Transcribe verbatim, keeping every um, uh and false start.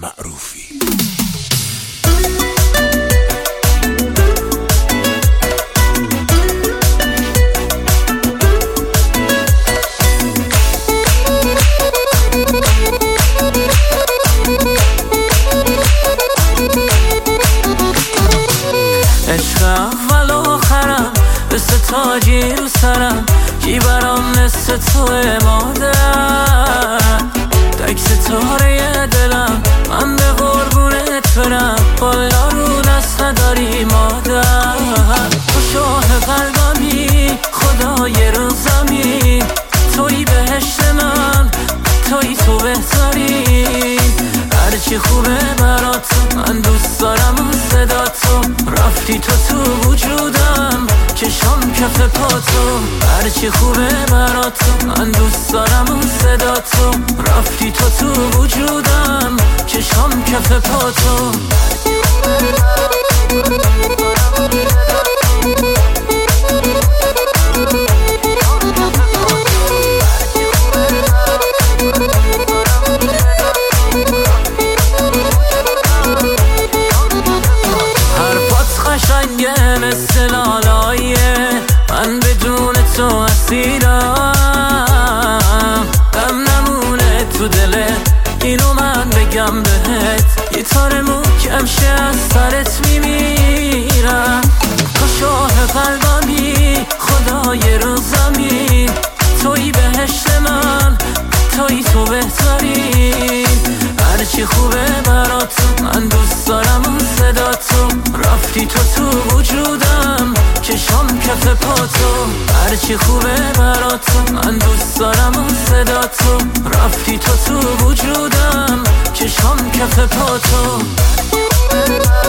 معروفی. عشق اول و آخرم مثل تاجی رو سرم، کی برام مثل توه مادر، تک ستاره دلم، من به قربونت برم، بالا رو دست نداری مادر. تو شاه قلبمی، خدای رو زمین، توی بهشت من، توی تو بهترین، هرچی خوبه برات من دوست دارم و صدا تو، رفتی تو تو وجودم چشام کف پاتو، هرچی خوبه برات من دوست دارم و صدا تو، رفتی تو تو وجودم چشام کف پاتو. قشنگه مثل لالایه، من بدون تو اسیرم، غم نمونه تو دلت، اینو من بگم بهت، یه تار محکم شه از سرت میمیرم. تو شاه قلبمی، خدای رو زمین، توی بهشت من، توی تو بهترین، هرچی خوبه برات من دوست دارم و صدا تو، رفتی تو تو وجودم چشام کف پاتو، هرچی خوبه برات من دوست دارم و صدا تو، رفتی تو تو وجودم چشام کف پاتو.